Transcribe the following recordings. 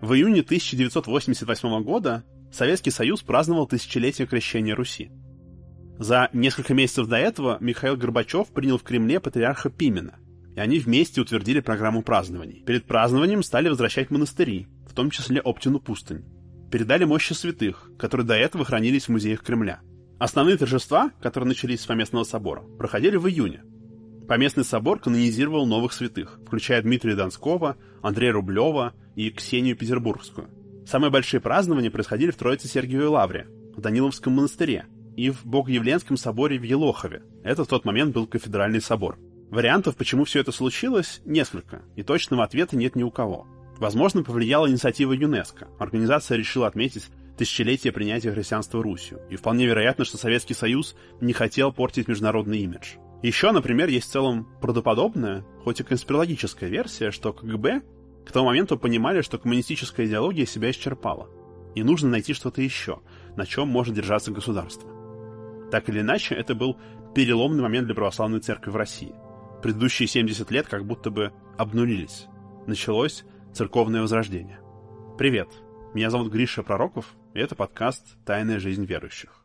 В июне 1988 года Советский Союз праздновал тысячелетие крещения Руси. За несколько месяцев до этого Михаил Горбачев принял в Кремле патриарха Пимена, и они вместе утвердили программу празднований. Перед празднованием стали возвращать монастыри, в том числе Оптину пустынь. Передали мощи святых, которые до этого хранились в музеях Кремля. Основные торжества, которые начались с Поместного собора, проходили в июне. Поместный собор канонизировал новых святых, включая Дмитрия Донского, Андрея Рублева и Ксению Петербургскую. Самые большие празднования происходили в Троице-Сергиевой Лавре, в Даниловском монастыре и в Богоявленском соборе в Елохове. Это в тот момент был кафедральный собор. Вариантов, почему все это случилось, несколько, и точного ответа нет ни у кого. Возможно, повлияла инициатива ЮНЕСКО. Организация решила отметить тысячелетие принятия христианства Русью, и вполне вероятно, что Советский Союз не хотел портить международный имидж. Еще, например, есть в целом правдоподобная, хоть и конспирологическая версия, что КГБ к тому моменту понимали, что коммунистическая идеология себя исчерпала, и нужно найти что-то еще, на чем может держаться государство. Так или иначе, это был переломный момент для православной церкви в России. Предыдущие 70 лет как будто бы обнулились. Началось церковное возрождение. Привет, меня зовут Гриша Пророков, и это подкаст «Тайная жизнь верующих».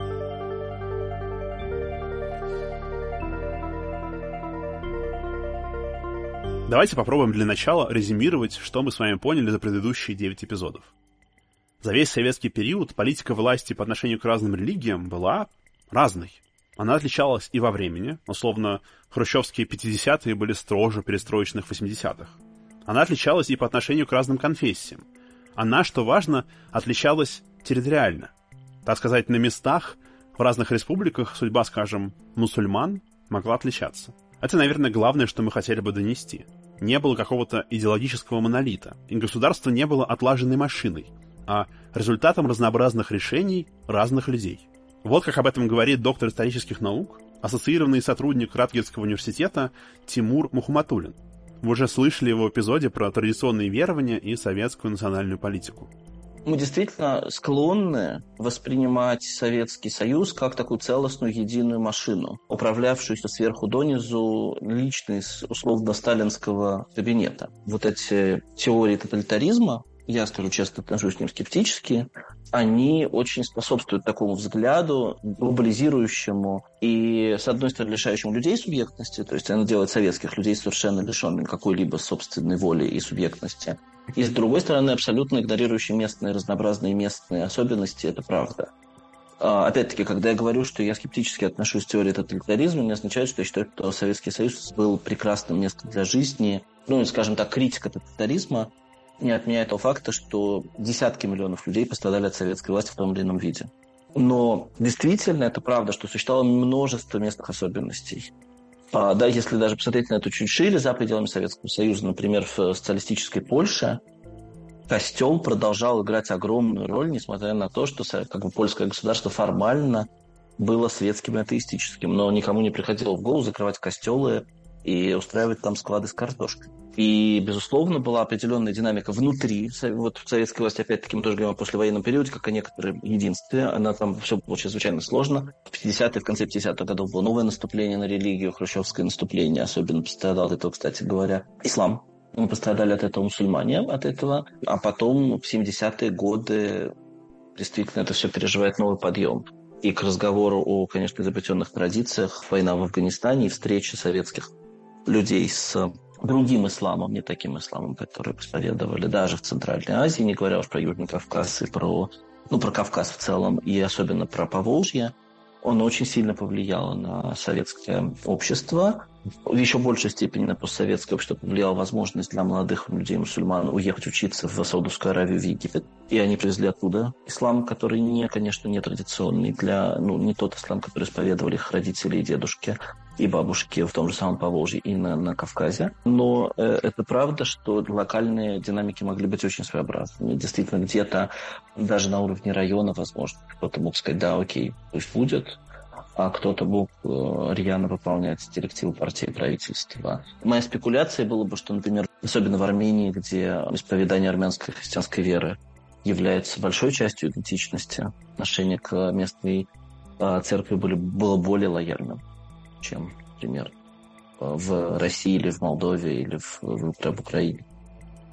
Давайте попробуем для начала резюмировать, что мы с вами поняли за предыдущие 9 эпизодов. За весь советский период политика власти по отношению к разным религиям была разной. Она отличалась и во времени, условно, хрущевские 50-е были строже перестроечных 80-х. Она отличалась и по отношению к разным конфессиям. Она, что важно, отличалась территориально. Так сказать, на местах, в разных республиках судьба, скажем, мусульман могла отличаться. Это, наверное, главное, что мы хотели бы донести. Не было какого-то идеологического монолита, и государство не было отлаженной машиной, а результатом разнообразных решений разных людей. Вот как об этом говорит доктор исторических наук, ассоциированный сотрудник Радгердского университета Тимур Мухаматуллин. Вы уже слышали его в эпизоде про традиционные верования и советскую национальную политику. Мы действительно склонны воспринимать Советский Союз как такую целостную единую машину, управлявшуюся сверху донизу лично из условно-сталинского кабинета. Вот эти теории тоталитаризма, я скажу честно, отношусь к ним скептически, они очень способствуют такому взгляду глобализирующему и, с одной стороны, лишающему людей субъектности, то есть оно делает советских людей совершенно лишенными какой-либо собственной воли и субъектности, и, с другой стороны, абсолютно игнорирующий местные разнообразные местные особенности, это правда. Опять-таки, когда я говорю, что я скептически отношусь к теории тоталитаризма, не означает, что я считаю, что Советский Союз был прекрасным местом для жизни, скажем так, критика тоталитаризма не отменяет того факта, что десятки миллионов людей пострадали от советской власти в том или ином виде. Но действительно это правда, что существовало множество местных особенностей. Да, если даже посмотреть на это чуть шире, за пределами Советского Союза, например, в социалистической Польше, костел продолжал играть огромную роль, несмотря на то, что польское государство формально было светским и атеистическим, но никому не приходило в голову закрывать костелы и устраивать там склады с картошкой. И, безусловно, была определенная динамика внутри. Вот в советской власти, опять-таки, мы тоже говорим о послевоенном периоде, как о некотором единстве. Она там все было чрезвычайно сложно. В 50-е, в конце 50-х годов было новое наступление на религию, хрущевское наступление. Особенно пострадал от этого, кстати говоря, ислам. Мы пострадали от этого мусульмане, от этого. А потом, в 70-е годы, действительно, это все переживает новый подъем. И к разговору о, конечно, изобретенных традициях, война в Афганистане и встречи советских людей с другим исламом, не таким исламом, который проповедовали даже в Центральной Азии, не говоря уж про Южный Кавказ и про Кавказ в целом, и особенно про Поволжье, он очень сильно повлиял на советское общество. В еще большей степени на постсоветское общество повлияла возможность для молодых людей-мусульман уехать учиться в Саудовскую Аравию, в Египет. И они привезли оттуда ислам, который, конечно, не традиционный, не тот ислам, который исповедовали их родители и дедушки, и бабушки в том же самом Поволжье и на Кавказе. Но это правда, что локальные динамики могли быть очень своеобразными. Действительно, где-то даже на уровне района, возможно, кто-то мог сказать, да, окей, пусть будет, а кто-то мог рьяно выполнять директивы партии и правительства. Моя спекуляция была бы, что, например, особенно в Армении, где исповедание армянской христианской веры является большой частью идентичности, отношение к местной церкви было более лояльным, чем, например, в России или в Молдове или в Украине.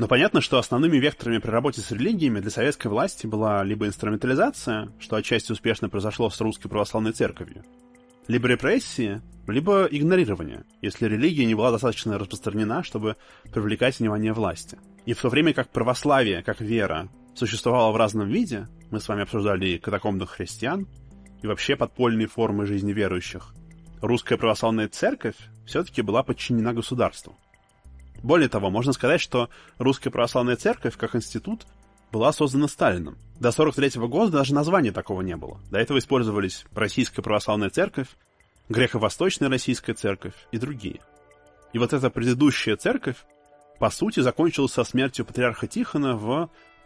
Но понятно, что основными векторами при работе с религиями для советской власти была либо инструментализация, что отчасти успешно произошло с Русской Православной Церковью, либо репрессии, либо игнорирование, если религия не была достаточно распространена, чтобы привлекать внимание власти. И в то время как православие, как вера, существовало в разном виде, мы с вами обсуждали и катакомбных христиан, и вообще подпольные формы жизни верующих, Русская Православная Церковь все-таки была подчинена государству. Более того, можно сказать, что Русская Православная Церковь, как институт, была создана Сталином. До 1943 года даже названия такого не было. До этого использовались Российская Православная Церковь, Греко-Восточная Российская Церковь и другие. И вот эта предыдущая церковь, по сути, закончилась со смертью патриарха Тихона в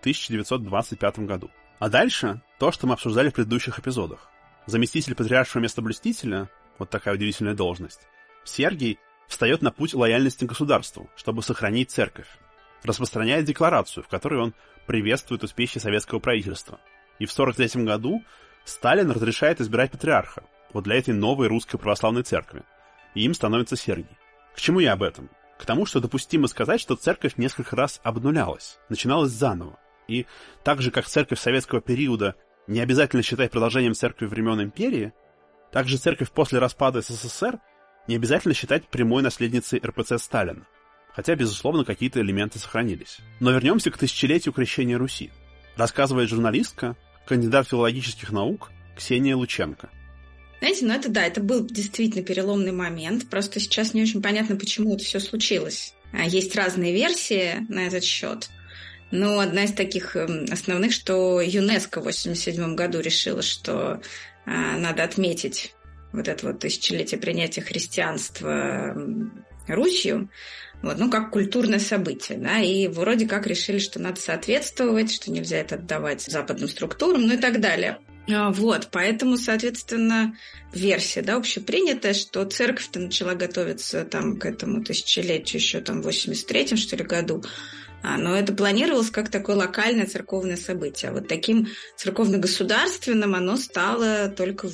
1925 году. А дальше то, что мы обсуждали в предыдущих эпизодах. Заместитель патриаршего местоблюстителя, вот такая удивительная должность, Сергий встает на путь лояльности государству, чтобы сохранить церковь. Распространяет декларацию, в которой он приветствует успехи советского правительства. И в 1943 году Сталин разрешает избирать патриарха, вот для этой новой Русской Православной Церкви. И им становится Сергий. К чему я об этом? К тому, что допустимо сказать, что церковь несколько раз обнулялась, начиналась заново. И так же, как церковь советского периода не обязательно считать продолжением церкви времен империи, так же церковь после распада СССР не обязательно считать прямой наследницей РПЦ Сталина. Хотя, безусловно, какие-то элементы сохранились. Но вернемся к тысячелетию крещения Руси. Рассказывает журналистка, кандидат филологических наук Ксения Лученко. Знаете, это был действительно переломный момент. Просто сейчас не очень понятно, почему это все случилось. Есть разные версии на этот счет. Но одна из таких основных, что ЮНЕСКО в 1987 году решила, что надо отметить вот это вот тысячелетие принятия христианства Русью, как культурное событие, да, и вроде как решили, что надо соответствовать, что нельзя это отдавать западным структурам, и так далее. Поэтому, соответственно, версия, да, общепринятая, что церковь-то начала готовиться там к этому тысячелетию еще там в 83-м, что ли, году, но это планировалось как такое локальное церковное событие. Вот таким церковно-государственным оно стало только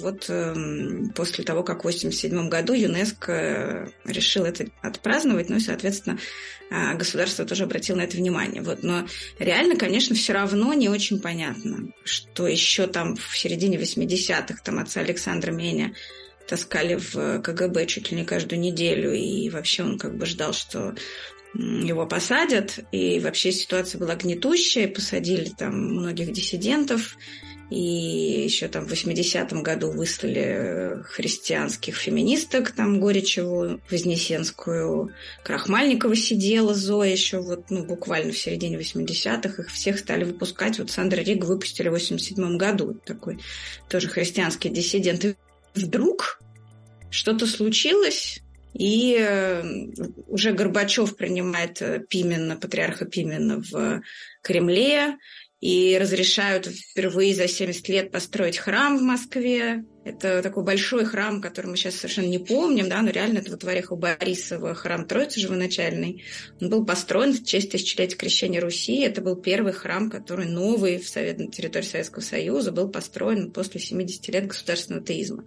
после того, как в 1987 году ЮНЕСКО решил это отпраздновать, и, соответственно, государство тоже обратило на это внимание. Но реально, конечно, все равно не очень понятно, что еще там в середине 80-х там отца Александра Меня таскали в КГБ чуть ли не каждую неделю, и вообще он ждал, что его посадят, и вообще ситуация была гнетущая, посадили там многих диссидентов, и еще там в 80-м году выслали христианских феминисток, там Горячеву, Вознесенскую, Крахмальникова сидела, Зоя еще буквально в середине 80-х, их всех стали выпускать, Сандра Рига выпустили в 87-м году, такой тоже христианский диссидент, и вдруг что-то случилось. И уже Горбачев принимает патриарха Пимена в Кремле, и разрешают впервые за 70 лет построить храм в Москве. Это такой большой храм, который мы сейчас совершенно не помним, да, но реально это в Орехово-Борисово храм Троицы Живоначальной. Он был построен в честь тысячелетия крещения Руси. Это был первый храм, который новый на территории Советского Союза был построен после 70 лет государственного атеизма.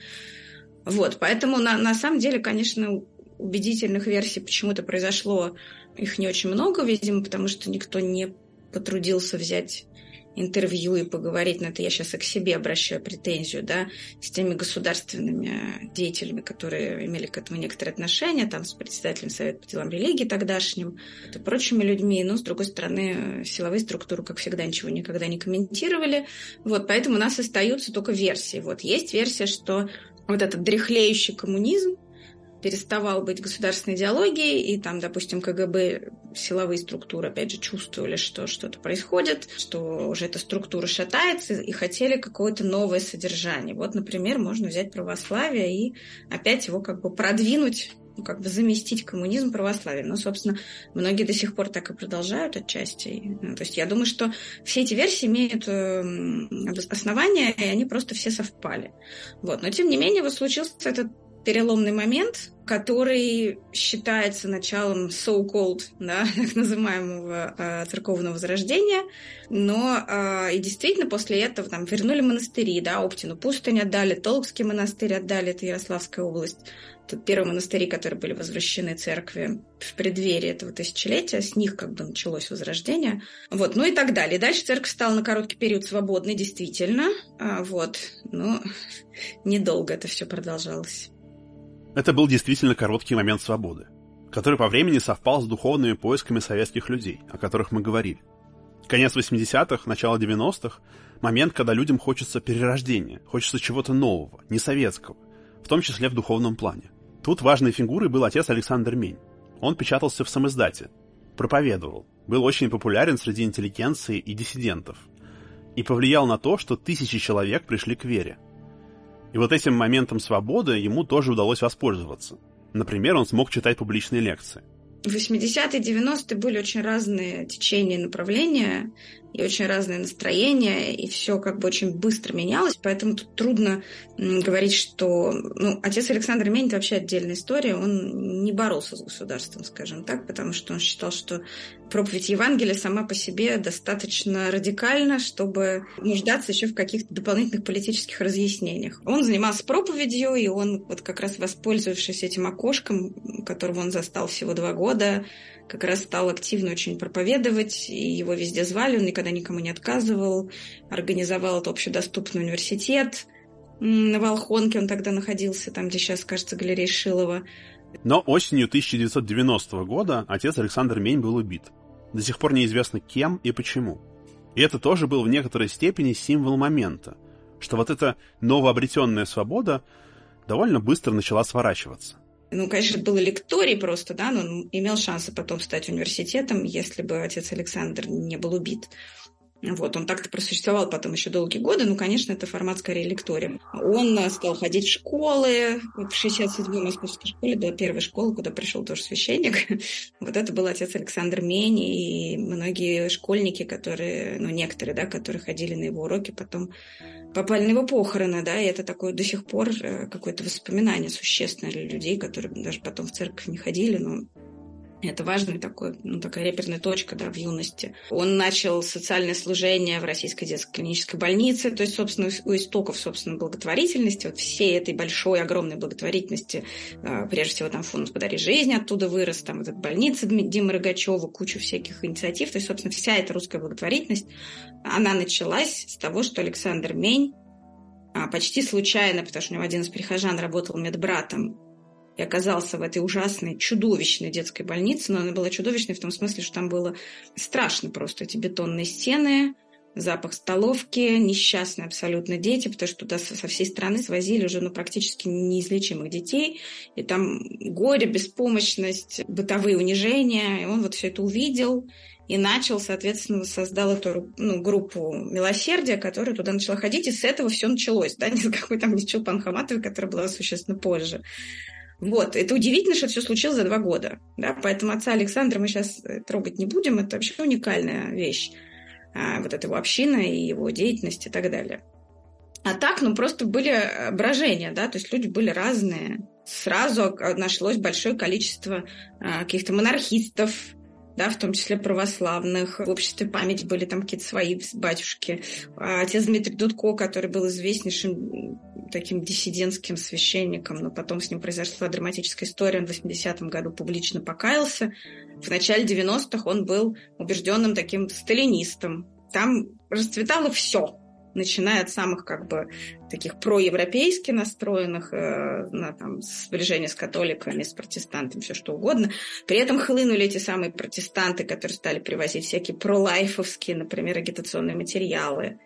Поэтому на самом деле, конечно, убедительных версий почему-то произошло, их не очень много, видимо, потому что никто не потрудился взять интервью и поговорить, но это я сейчас и к себе обращаю претензию, да, с теми государственными деятелями, которые имели к этому некоторые отношения, там, с председателем Совета по делам религии тогдашним, и прочими людьми, но, с другой стороны, силовые структуры, как всегда, ничего никогда не комментировали, поэтому у нас остаются только версии. Есть версия, что этот дряхлеющий коммунизм переставал быть государственной идеологией, и там, допустим, КГБ, силовые структуры, опять же, чувствовали, что что-то происходит, что уже эта структура шатается, и хотели какое-то новое содержание. Например, можно взять православие и опять его продвинуть, заместить коммунизм православием. Но, собственно, многие до сих пор так и продолжают отчасти. То есть я думаю, что все эти версии имеют основания, и они просто все совпали. Но, тем не менее, случился этот переломный момент, который считается началом so-called, да, так называемого церковного возрождения, но и действительно после этого вернули монастыри, да, Оптину пустынь отдали, Толокский монастырь отдали, это Ярославская область, Тут первые монастыри, которые были возвращены церкви в преддверии этого тысячелетия, с них как бы началось возрождение. Вот, ну и так далее. И дальше церковь стала на короткий период свободной, действительно. Вот, но недолго это все продолжалось. Это был действительно короткий момент свободы, который по времени совпал с духовными поисками советских людей, о которых мы говорили. Конец 80-х, начало 90-х – момент, когда людям хочется перерождения, хочется чего-то нового, не советского, в том числе в духовном плане. Тут важной фигурой был отец Александр Мень. Он печатался в самиздате, проповедовал, был очень популярен среди интеллигенции и диссидентов и повлиял на то, что тысячи человек пришли к вере. И вот этим моментом свободы ему тоже удалось воспользоваться. Например, он смог читать публичные лекции. В 80-е, 90-е были очень разные течения и направления, и очень разные настроения, и все как бы очень быстро менялось, поэтому тут трудно говорить, что... Ну, отец Александр Мень – это вообще отдельная история, он не боролся с государством, скажем так, потому что он считал, что проповедь Евангелия сама по себе достаточно радикальна, чтобы нуждаться еще в каких-то дополнительных политических разъяснениях. Он занимался проповедью, и он, вот как раз воспользовавшись этим окошком, которого он застал всего 2 года, как раз стал активно очень проповедовать, и его везде звали, он никогда никому не отказывал, организовал этот общедоступный университет на Волхонке, он тогда находился, там, где сейчас, кажется, галерея Шилова. Но осенью 1990 года отец Александр Мень был убит. До сих пор неизвестно кем и почему. И это тоже был в некоторой степени символ момента, что вот эта новообретенная свобода довольно быстро начала сворачиваться. Ну, конечно, был лекторий просто, да, но он имел шансы потом стать университетом, если бы отец Александр не был убит. Вот, он так-то просуществовал потом еще долгие годы, ну, конечно, это формат скорее лектория. Он стал ходить в школы, в 67-й московской школе, до первой школы, куда пришел тоже священник. Вот это был отец Александр Мень, и многие школьники, которые, ну, некоторые, да, которые ходили на его уроки, потом попали на его похороны, да, и это такое до сих пор какое-то воспоминание существенное для людей, которые даже потом в церковь не ходили, но это важная такая реперная точка, да, в юности. Он начал социальное служение в Российской детской клинической больнице, то есть, собственно, у истоков, собственно, благотворительности, вот всей этой большой, огромной благотворительности, прежде всего, там, фонд «Подари жизнь» оттуда вырос, там, вот эта больница Димы Рогачева, кучу всяких инициатив, то есть, собственно, вся эта русская благотворительность, она началась с того, что Александр Мень почти случайно, потому что у него один из прихожан работал медбратом, и оказался в этой ужасной, чудовищной детской больнице, но она была чудовищной в том смысле, что там было страшно просто. Эти бетонные стены, запах столовки, несчастные абсолютно дети, потому что туда со всей страны свозили уже практически неизлечимых детей, и там горе, беспомощность, бытовые унижения, и он вот все это увидел и начал, соответственно, создал эту группу милосердия, которая туда начала ходить, и с этого все началось, да, не с какой там Чулпан Хаматовой, которая была существенно позже. Вот, это удивительно, что это все случилось за 2 года, да, поэтому отца Александра мы сейчас трогать не будем, это вообще уникальная вещь, вот эта его община и его деятельность и так далее. А так, просто были брожения, да, то есть люди были разные, сразу нашлось большое количество каких-то монархистов, да, в том числе православных. В обществе памяти были там какие-то свои батюшки. Отец Дмитрий Дудко, который был известнейшим таким диссидентским священником, но потом с ним произошла драматическая история. Он в 80-м году публично покаялся. В начале 90-х он был убежденным таким сталинистом. Там расцветало все, начиная от самых таких проевропейски настроенных, на сближение с католиками, с протестантами, все что угодно. При этом хлынули эти самые протестанты, которые стали привозить всякие пролайфовские, например, агитационные материалы.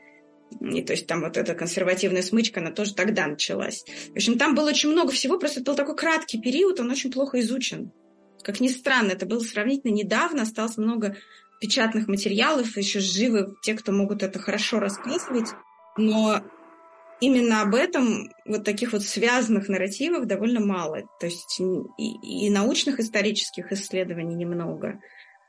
И то есть там вот эта консервативная смычка, она тоже тогда началась. В общем, там было очень много всего, просто это был такой краткий период, он очень плохо изучен. Как ни странно, это было сравнительно недавно, осталось много печатных материалов, еще живы те, кто могут это хорошо рассказывать, но именно об этом вот таких вот связанных нарративов довольно мало. То есть и научных исторических исследований немного,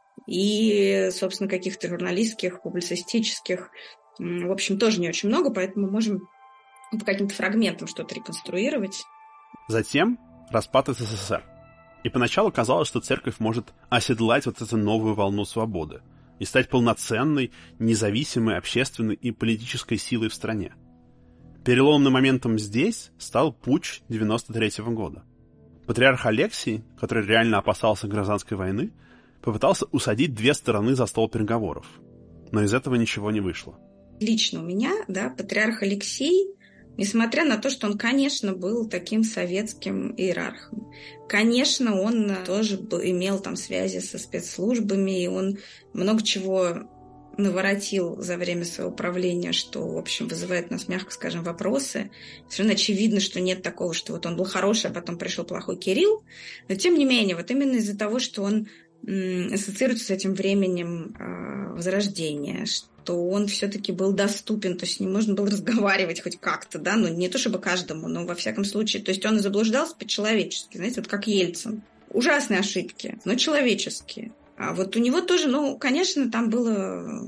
и, собственно, каких-то журналистских, публицистических, в общем, тоже не очень много, поэтому мы можем по каким-то фрагментам что-то реконструировать. Затем распад СССР. И поначалу казалось, что церковь может оседлать вот эту новую волну свободы и стать полноценной, независимой общественной и политической силой в стране. Переломным моментом здесь стал путч 1993 года. Патриарх Алексий, который реально опасался гражданской войны, попытался усадить две стороны за стол переговоров. Но из этого ничего не вышло. Лично у меня, патриарх Алексий, несмотря на то, что он, конечно, был таким советским иерархом, конечно, он тоже имел там связи со спецслужбами, и он много чего наворотил за время своего правления, что, в общем, вызывает у нас, мягко скажем, вопросы. Совершенно очевидно, что нет такого, что вот он был хороший, а потом пришел плохой Кирилл. Но, тем не менее, вот именно из-за того, что он ассоциируется с этим временем Возрождения, что он все-таки был доступен, то есть с ним можно было разговаривать хоть как-то, ну не то чтобы каждому, но во всяком случае, то есть он и заблуждался по-человечески, знаете, вот как Ельцин. Ужасные ошибки, но человеческие. А вот у него тоже, конечно, там было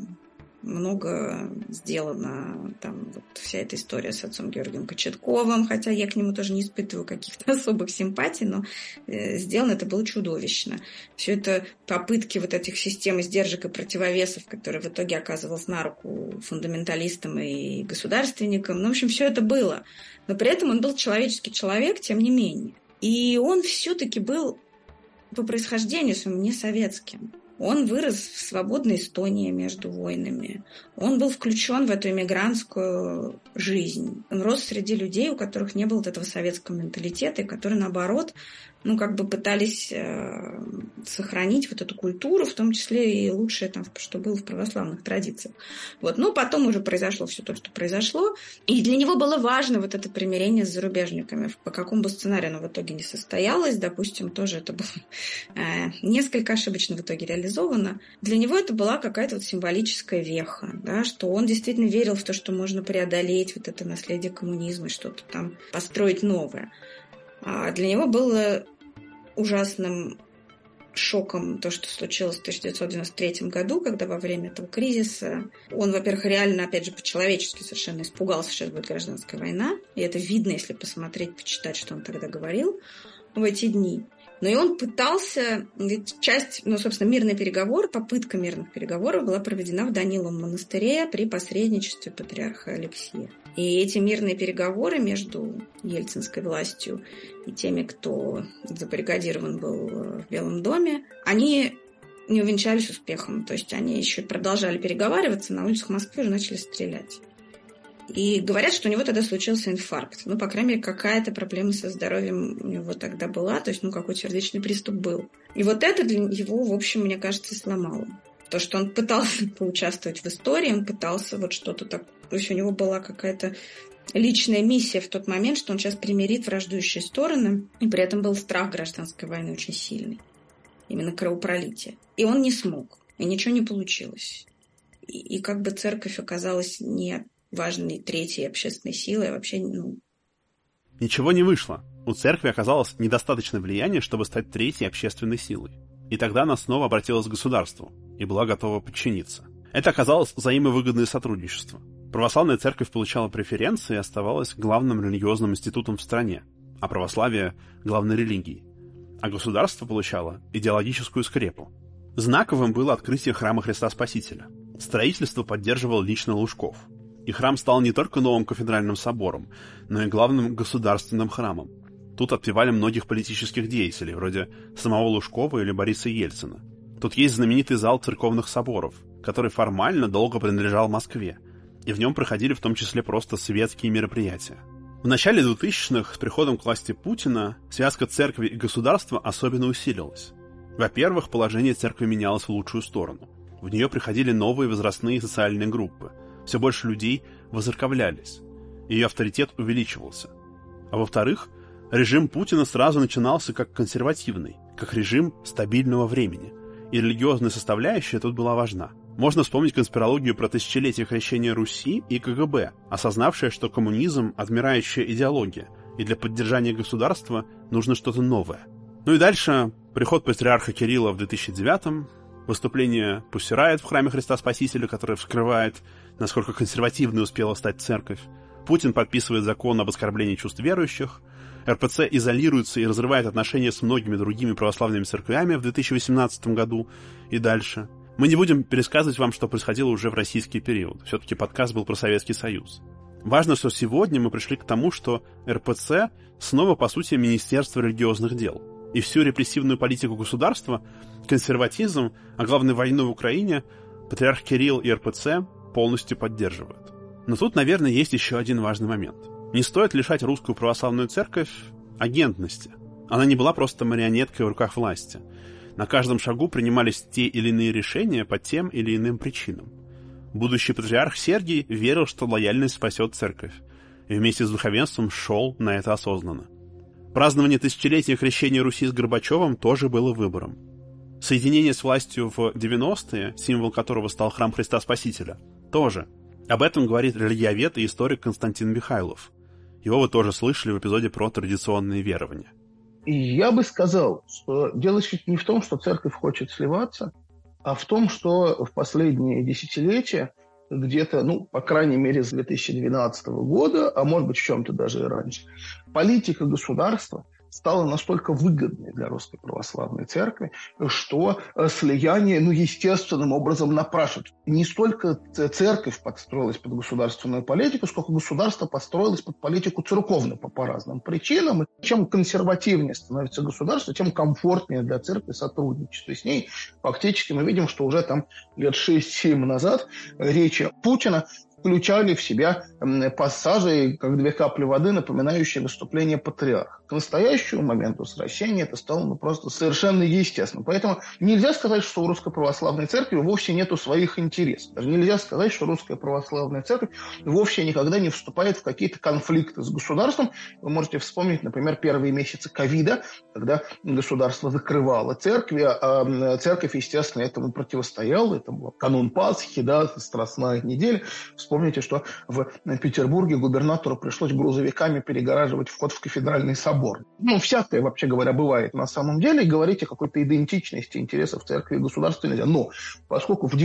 много сделано, там вот вся эта история с отцом Георгием Кочетковым, хотя я к нему тоже не испытываю каких-то особых симпатий, но сделано это было чудовищно. Все это попытки вот этих систем сдержек и противовесов, которые в итоге оказывалось на руку фундаменталистам и государственникам, в общем, все это было. Но при этом он был человеческий человек, тем не менее. И он все-таки был по происхождению своему не советским. Он вырос в свободной Эстонии между войнами. Он был включен в эту эмигрантскую жизнь. Он рос среди людей, у которых не было вот этого советского менталитета, и которые, наоборот, пытались сохранить вот эту культуру, в том числе и лучшее, что было в православных традициях. Потом уже произошло все то, что произошло. И для него было важно вот это примирение с зарубежниками. По какому бы сценарию оно в итоге не состоялось, допустим, тоже это было несколько ошибочно в итоге реализовано. Для него это была какая-то символическая веха, что он действительно верил в то, что можно преодолеть вот это наследие коммунизма, что-то там построить новое. А для него было ужасным шоком то, что случилось в 1993 году, когда во время этого кризиса он, во-первых, реально, опять же, по-человечески совершенно испугался, что сейчас будет гражданская война. И это видно, если посмотреть, почитать, что он тогда говорил в эти дни. Но и он пытался, ведь часть, собственно, мирный переговор, попытка мирных переговоров была проведена в Даниловом монастыре при посредничестве патриарха Алексия. И эти мирные переговоры между ельцинской властью и теми, кто забаррикадирован был в Белом доме, они не увенчались успехом. То есть они еще продолжали переговариваться, на улицах Москвы уже начали стрелять. И говорят, что у него тогда случился инфаркт. По крайней мере, какая-то проблема со здоровьем у него тогда была. То есть, какой-то сердечный приступ был. И вот это для его, в общем, мне кажется, сломало. То, что он пытался поучаствовать в истории, он пытался что-то так... То есть у него была какая-то личная миссия в тот момент, что он сейчас примирит враждующие стороны. И при этом был страх гражданской войны очень сильный. Именно кровопролитие. И он не смог. И ничего не получилось. И церковь оказалась не важной третьей общественной силой, а вообще, Ничего не вышло. У церкви оказалось недостаточно влияния, чтобы стать третьей общественной силой. И тогда она снова обратилась к государству и была готова подчиниться. Это оказалось взаимовыгодное сотрудничество. Православная церковь получала преференции и оставалась главным религиозным институтом в стране, а православие — главной религией. А государство получало идеологическую скрепу. Знаковым было открытие храма Христа Спасителя. Строительство поддерживал лично Лужков. И храм стал не только новым кафедральным собором, но и главным государственным храмом. Тут отпевали многих политических деятелей, вроде самого Лужкова или Бориса Ельцина. Тут есть знаменитый зал церковных соборов, который формально долго принадлежал Москве, и в нем проходили в том числе просто светские мероприятия. В начале 2000-х с приходом к власти Путина связка церкви и государства особенно усилилась. Во-первых, положение церкви менялось в лучшую сторону. В нее приходили новые возрастные и социальные группы. Все больше людей возцерковлялись. Ее авторитет увеличивался. А во-вторых, режим Путина сразу начинался как консервативный, как режим стабильного времени. И религиозная составляющая тут была важна. Можно вспомнить конспирологию про тысячелетие крещения Руси и КГБ, осознавшее, что коммунизм – отмирающая идеология, и для поддержания государства нужно что-то новое. И дальше приход патриарха Кирилла в 2009-м, выступление Pussy Riot в храме Христа Спасителя, которое вскрывает, насколько консервативной успела стать церковь. Путин подписывает закон об оскорблении чувств верующих. РПЦ изолируется и разрывает отношения с многими другими православными церквями в 2018 году и дальше. Мы не будем пересказывать вам, что происходило уже в российский период. Все-таки подкаст был про Советский Союз. Важно, что сегодня мы пришли к тому, что РПЦ снова, по сути, Министерство религиозных дел. И всю репрессивную политику государства, консерватизм, а главное войну в Украине, патриарх Кирилл и РПЦ полностью поддерживают. Но тут, наверное, есть еще один важный момент. Не стоит лишать русскую православную церковь агентности. Она не была просто марионеткой в руках власти. На каждом шагу принимались те или иные решения по тем или иным причинам. Будущий патриарх Сергий верил, что лояльность спасет церковь, и вместе с духовенством шел на это осознанно. Празднование тысячелетия крещения Руси с Горбачевым тоже было выбором. Соединение с властью в 90-е, символ которого стал храм Христа Спасителя, тоже. Об этом говорит религиовед и историк Константин Михайлов. Его вы тоже слышали в эпизоде про традиционные верования. И я бы сказал, что дело не в том, что церковь хочет сливаться, а в том, что в последние десятилетия где-то, по крайней мере, с 2012 года, а может быть, в чем-то даже и раньше, политика государства стала настолько выгодной для Русской Православной Церкви, что слияние, естественным образом напрашивается. Не столько церковь подстроилась под государственную политику, сколько государство подстроилось под политику церковную по разным причинам. И чем консервативнее становится государство, тем комфортнее для церкви сотрудничество с ней. Фактически мы видим, что уже там лет 6-7 назад речи Путина включали в себя пассажи, как две капли воды, напоминающие выступление патриарха. К настоящему моменту сращения это стало просто совершенно естественно. Поэтому нельзя сказать, что у Русской Православной Церкви вовсе нету своих интересов. Даже нельзя сказать, что Русская Православная Церковь вовсе никогда не вступает в какие-то конфликты с государством. Вы можете вспомнить, например, первые месяцы ковида, когда государство закрывало церкви, а церковь, естественно, этому противостояла. Это был канун Пасхи, Страстная неделя. Вспомните, что в Петербурге губернатору пришлось грузовиками перегораживать вход в кафедральный собор. Всякое, вообще говоря, бывает на самом деле, и говорить о какой-то идентичности интересов церкви и государства нельзя. Но поскольку в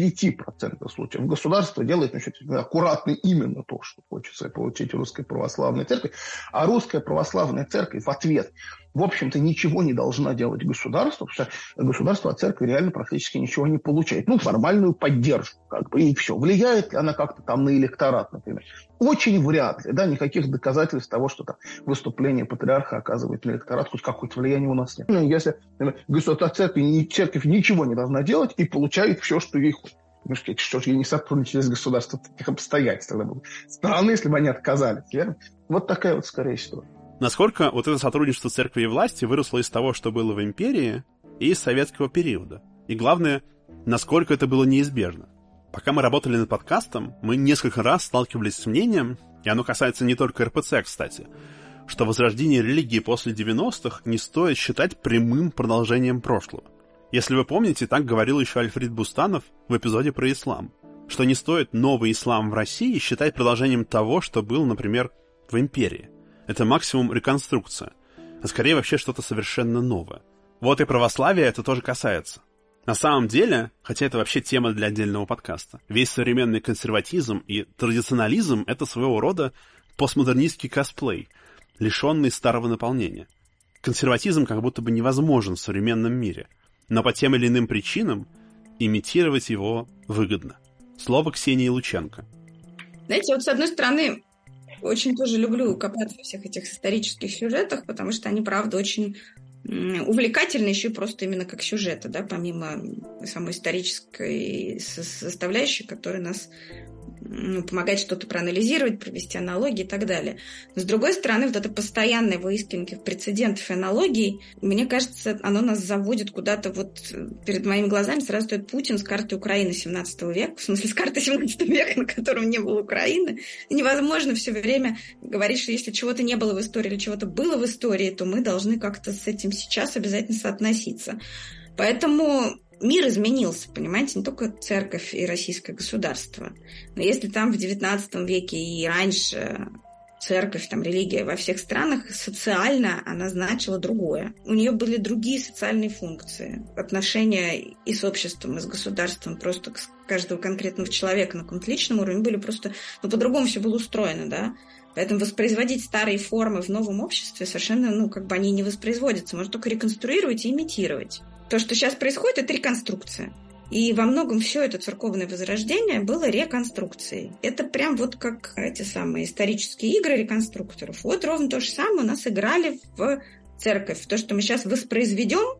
99% случаев государство делает аккуратно именно то, что хочется получить у Русской Православной Церкви, а Русская Православная Церковь в ответ, в общем-то, ничего не должна делать государство, потому что государство от церкви реально практически ничего не получает. Формальную поддержку, и все. Влияет ли она как-то там на электорат, например? Очень вряд ли, никаких доказательств того, что там выступление патриарха оказывает на электорат, хоть какое-то влияние у нас нет. Если государство от церковь ничего не должна делать и получает все, что ей хочет. Что же ей не сотрудничать с государством в таких обстоятельствах? Тогда было странно, если бы они отказались, верно? Вот такая скорее ситуация. Насколько это сотрудничество церкви и власти выросло из того, что было в империи, и из советского периода? И главное, насколько это было неизбежно? Пока мы работали над подкастом, мы несколько раз сталкивались с мнением, и оно касается не только РПЦ, кстати, что возрождение религии после 90-х не стоит считать прямым продолжением прошлого. Если вы помните, так говорил еще Альфред Бустанов в эпизоде про ислам, что не стоит новый ислам в России считать продолжением того, что был, например, в империи. Это максимум реконструкция, а скорее вообще что-то совершенно новое. Вот и православие это тоже касается. На самом деле, хотя это вообще тема для отдельного подкаста, весь современный консерватизм и традиционализм — это своего рода постмодернистский косплей, лишенный старого наполнения. Консерватизм как будто бы невозможен в современном мире, но по тем или иным причинам имитировать его выгодно. Слово Ксении Лученко. Знаете, с одной стороны, очень тоже люблю копаться во всех этих исторических сюжетах, потому что они, правда, очень увлекательны еще и просто именно как сюжеты, помимо самой исторической составляющей, которая нас помогает что-то проанализировать, провести аналогии и так далее. Но, с другой стороны, это постоянное выискивание прецедентов и аналогий, мне кажется, оно нас заводит куда-то перед моими глазами сразу стоит Путин с картой Украины 17 века, в смысле с картой 17 века, на котором не было Украины. И невозможно все время говорить, что если чего-то не было в истории или чего-то было в истории, то мы должны как-то с этим сейчас обязательно соотноситься. Поэтому мир изменился, понимаете, не только церковь и российское государство. Но если там в XIX веке и раньше церковь, религия во всех странах, социально она значила другое. У нее были другие социальные функции. Отношения и с обществом, и с государством, просто с каждого конкретного человека на каком-то личном уровне были просто... по-другому все было устроено, Поэтому воспроизводить старые формы в новом обществе совершенно, они не воспроизводятся. Можно только реконструировать и имитировать. То, что сейчас происходит, это реконструкция. И во многом все это церковное возрождение было реконструкцией. Это прям вот как эти самые исторические игры реконструкторов. Вот ровно то же самое у нас играли в церковь. То, что мы сейчас воспроизведем,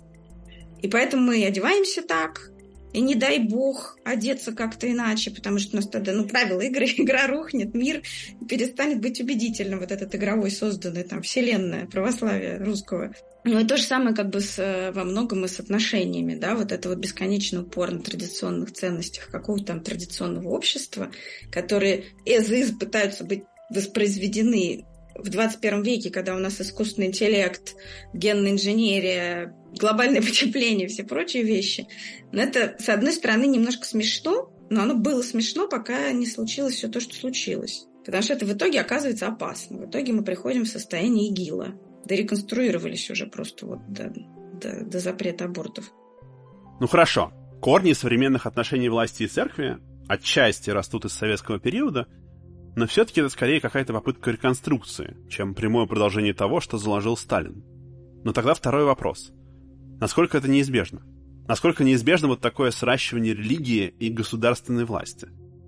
и поэтому мы одеваемся так, и не дай бог одеться как-то иначе, потому что у нас тогда, правила игры, игра рухнет, мир перестанет быть убедительным, вот этот игровой созданный, там, вселенная православия русского. Ну, и то же самое как бы во многом и с отношениями, да, вот это вот бесконечный упор на традиционных ценностях какого-то там традиционного общества, которые as-is пытаются быть воспроизведены в 21 веке, когда у нас искусственный интеллект, генная инженерия, глобальное потепление, все прочие вещи. Но это, с одной стороны, немножко смешно, но оно было смешно, пока не случилось все то, что случилось. Потому что это в итоге оказывается опасно. В итоге мы приходим в состояние ИГИЛа. Дореконструировались уже просто вот до запрета абортов. Ну хорошо. Корни современных отношений власти и церкви отчасти растут из советского периода, но все-таки это скорее какая-то попытка реконструкции, чем прямое продолжение того, что заложил Сталин. Но тогда второй вопрос. Насколько это неизбежно? Насколько неизбежно вот такое сращивание религии и государственной власти?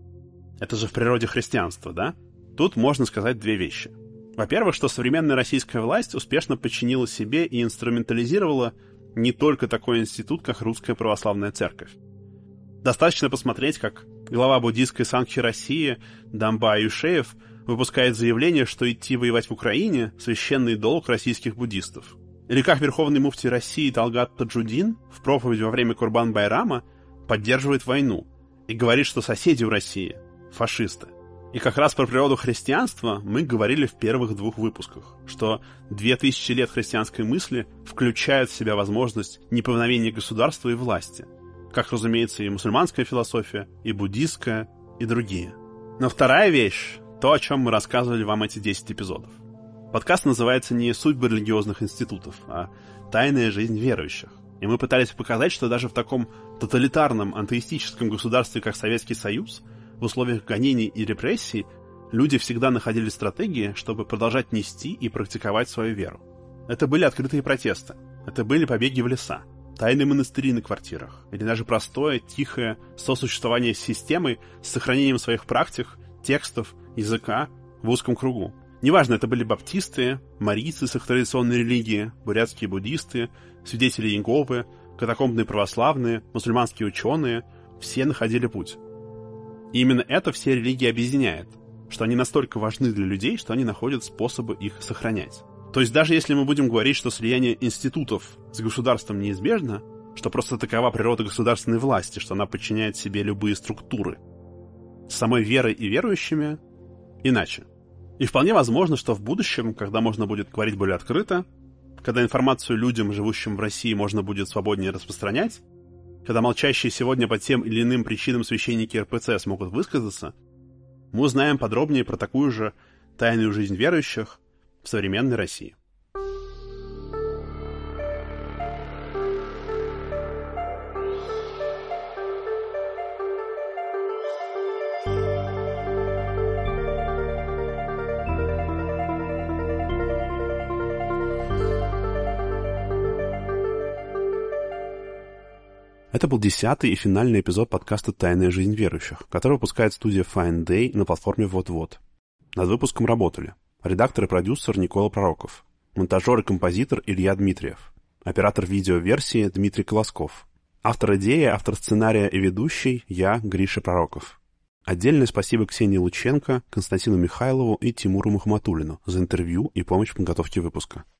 Это же в природе христианства, да? Тут можно сказать две вещи. Во-первых, что современная российская власть успешно подчинила себе и инструментализировала не только такой институт, как Русская Православная Церковь. Достаточно посмотреть, как глава буддийской Сангхи России Дамба Аюшеев выпускает заявление, что идти воевать в Украине – священный долг российских буддистов. Или как верховный муфтий России Талгат Таджудин в проповеди во время Курбан-Байрама поддерживает войну и говорит, что соседи в России – фашисты. И как раз про природу христианства мы говорили в первых двух выпусках, что 2000 лет христианской мысли включают в себя возможность неповиновения государства и власти, как, разумеется, и мусульманская философия, и буддистская, и другие. Но вторая вещь – то, о чем мы рассказывали вам эти 10 эпизодов. Подкаст называется не «Судьбы религиозных институтов», а «Тайная жизнь верующих». И мы пытались показать, что даже в таком тоталитарном антеистическом государстве, как Советский Союз, в условиях гонений и репрессий, люди всегда находили стратегии, чтобы продолжать нести и практиковать свою веру. Это были открытые протесты, это были побеги в леса, тайные монастыри на квартирах, или даже простое, тихое сосуществование с системой с сохранением своих практик, текстов, языка в узком кругу. Неважно, это были баптисты, марийцы с их традиционной религией, бурятские буддисты, свидетели Иеговы, катакомбные православные, мусульманские ученые, все находили путь. И именно это все религии объединяет, что они настолько важны для людей, что они находят способы их сохранять. То есть даже если мы будем говорить, что слияние институтов с государством неизбежно, что просто такова природа государственной власти, что она подчиняет себе любые структуры, с самой верой и верующими иначе. И вполне возможно, что в будущем, когда можно будет говорить более открыто, когда информацию людям, живущим в России, можно будет свободнее распространять, когда молчащие сегодня по тем или иным причинам священники РПЦ смогут высказаться, мы узнаем подробнее про такую же тайную жизнь верующих в современной России. Это был 10-й и финальный эпизод подкаста «Тайная жизнь верующих», который выпускает студия Fine Day на платформе Вот-Вот. Над выпуском работали редактор и продюсер Никола Пророков, монтажер и композитор Илья Дмитриев, оператор видеоверсии Дмитрий Колосков, автор идеи, автор сценария и ведущий я, Гриша Пророков. Отдельное спасибо Ксении Лученко, Константину Михайлову и Тимуру Мухаматуллину за интервью и помощь в подготовке выпуска.